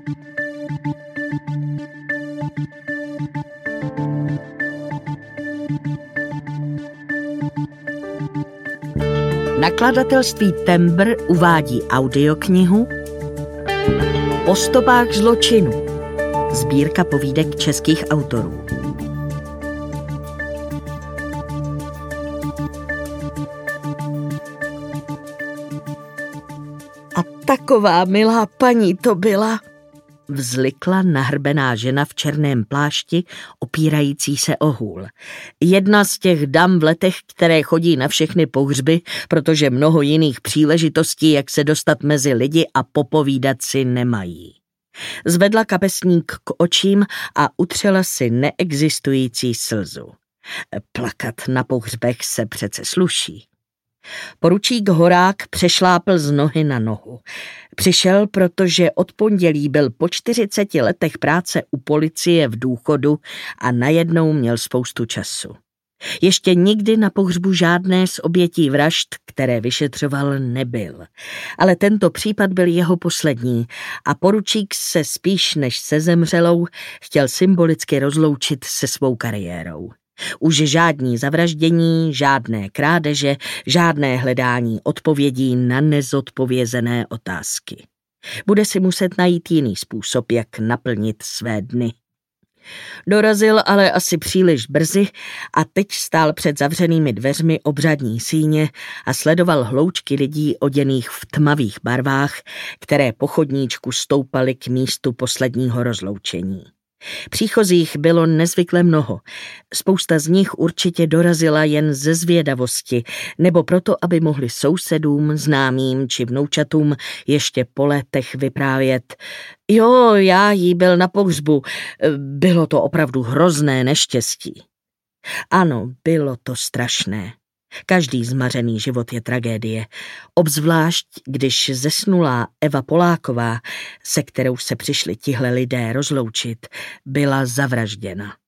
Nakladatelství Tembr uvádí audioknihu Po stopách zločinu, sbírka povídek českých autorů. A taková milá paní to byla, vzlikla nahrbená žena v černém plášti, opírající se o hůl. Jedna z těch dam v letech, které chodí na všechny pohřby, protože mnoho jiných příležitostí, jak se dostat mezi lidi a popovídat si nemají. Zvedla kapesník k očím a utřela si neexistující slzu. Plakat na pohřbech se přece sluší. Poručík Horák přešlápl z nohy na nohu. Přišel, protože od pondělí byl po 40 letech práce u policie v důchodu a najednou měl spoustu času. Ještě nikdy na pohřbu žádné z obětí vražd, které vyšetřoval, nebyl. Ale tento případ byl jeho poslední a poručík se spíš než se zemřelou chtěl symbolicky rozloučit se svou kariérou. Už žádní zavraždění, žádné krádeže, žádné hledání odpovědí na nezodpovězené otázky. Bude si muset najít jiný způsob, jak naplnit své dny. Dorazil ale asi příliš brzy a teď stál před zavřenými dveřmi obřadní síně a sledoval hloučky lidí oděných v tmavých barvách, které po chodníčku stoupaly k místu posledního rozloučení. Příchozích bylo nezvykle mnoho. Spousta z nich určitě dorazila jen ze zvědavosti, nebo proto, aby mohli sousedům, známým či vnoučatům ještě po letech vyprávět. Jo, já jí byl na pohřbu. Bylo to opravdu hrozné neštěstí. Ano, bylo to strašné. Každý zmařený život je tragédie, obzvlášť když zesnulá Eva Poláková, se kterou se přišli tihle lidé rozloučit, byla zavražděna.